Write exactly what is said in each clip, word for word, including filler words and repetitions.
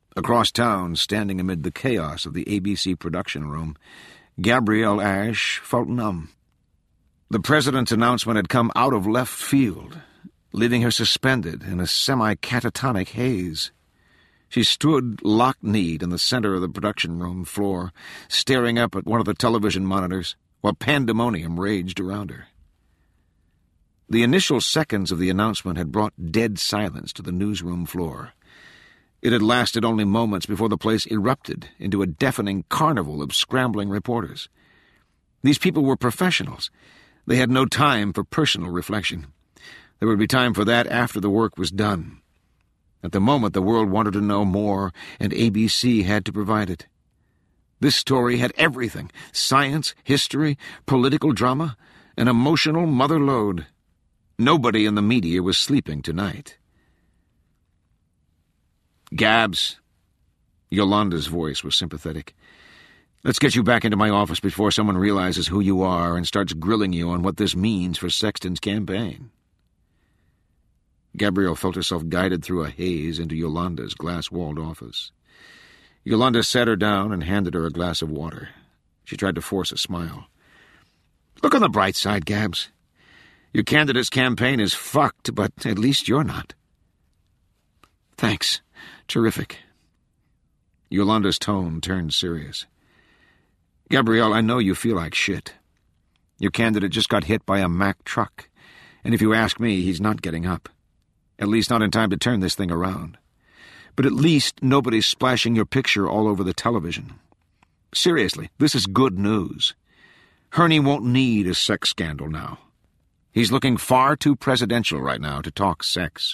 Across town, standing amid the chaos of the A B C production room, Gabrielle Ashe felt numb. The president's announcement had come out of left field, leaving her suspended in a semi-catatonic haze. She stood lock-kneed in the center of the production room floor, staring up at one of the television monitors, while pandemonium raged around her. The initial seconds of the announcement had brought dead silence to the newsroom floor. It had lasted only moments before the place erupted into a deafening carnival of scrambling reporters. These people were professionals. They had no time for personal reflection. There would be time for that after the work was done. At the moment, the world wanted to know more, and A B C had to provide it. This story had everything: science, history, political drama, an emotional mother lode. Nobody in the media was sleeping tonight. "Gabs," Yolanda's voice was sympathetic. "Let's get you back into my office before someone realizes who you are and starts grilling you on what this means for Sexton's campaign." Gabrielle felt herself guided through a haze into Yolanda's glass-walled office. Yolanda sat her down and handed her a glass of water. She tried to force a smile. "Look on the bright side, Gabs. Your candidate's campaign is fucked, but at least you're not." "Thanks. Terrific." Yolanda's tone turned serious. "Gabrielle, I know you feel like shit. Your candidate just got hit by a Mack truck, and if you ask me, he's not getting up. At least not in time to turn this thing around. But at least nobody's splashing your picture all over the television. Seriously, this is good news. Herney won't need a sex scandal now. He's looking far too presidential right now to talk sex."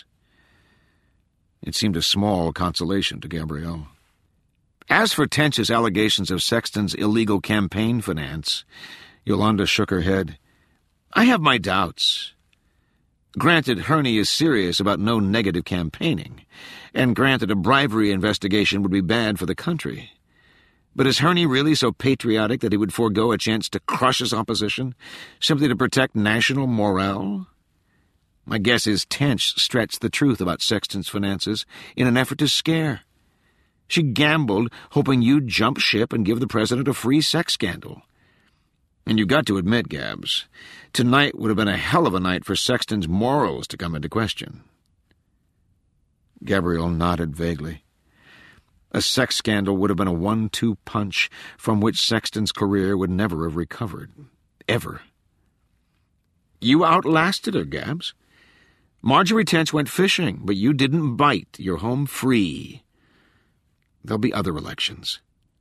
It seemed a small consolation to Gabrielle. As for Tench's allegations of Sexton's illegal campaign finance, Yolanda shook her head. "I have my doubts. Granted, Herney is serious about no negative campaigning, and granted a bribery investigation would be bad for the country. But is Herney really so patriotic that he would forego a chance to crush his opposition, simply to protect national morale? My guess is Tench stretched the truth about Sexton's finances in an effort to scare. She gambled, hoping you'd jump ship and give the president a free sex scandal. And you got to admit, Gabs, tonight would have been a hell of a night for Sexton's morals to come into question." Gabrielle nodded vaguely. A sex scandal would have been a one two punch from which Sexton's career would never have recovered. Ever. "You outlasted her, Gabs. Marjorie Tench went fishing, but you didn't bite. You're home free. There'll be other elections."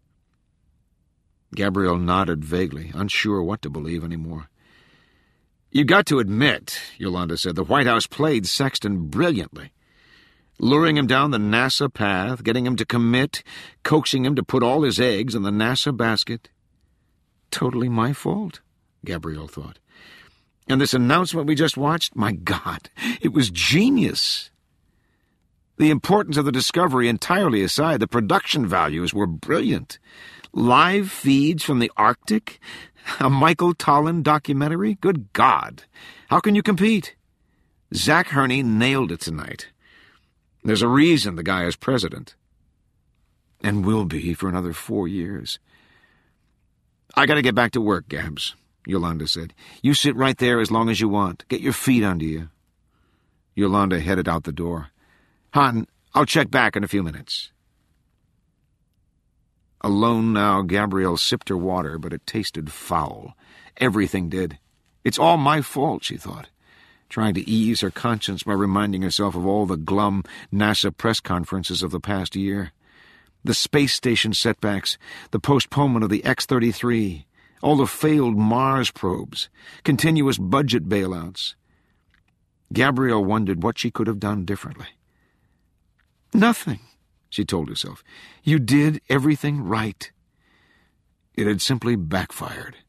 Gabrielle nodded vaguely, unsure what to believe anymore. "You got to admit," Yolanda said, "the White House played Sexton brilliantly. Luring him down the NASA path, getting him to commit, coaxing him to put all his eggs in the NASA basket." Totally my fault, Gabrielle thought. And this announcement we just watched, my God, it was genius. The importance of the discovery entirely aside, the production values were brilliant. Live feeds from the Arctic? A Michael Tollin documentary? Good God! How can you compete? Zach Herney nailed it tonight. There's a reason the guy is president. And will be for another four years. I gotta get back to work, Gabs, Yolanda said. You sit right there as long as you want. Get your feet under you. Yolanda headed out the door. Hon, I'll check back in a few minutes. Alone now, Gabrielle sipped her water, but it tasted foul. Everything did. It's all my fault, she thought, trying to ease her conscience by reminding herself of all the glum NASA press conferences of the past year. The space station setbacks, the postponement of the X thirty-three, all the failed Mars probes, continuous budget bailouts. Gabrielle wondered what she could have done differently. Nothing, she told herself. You did everything right. It had simply backfired.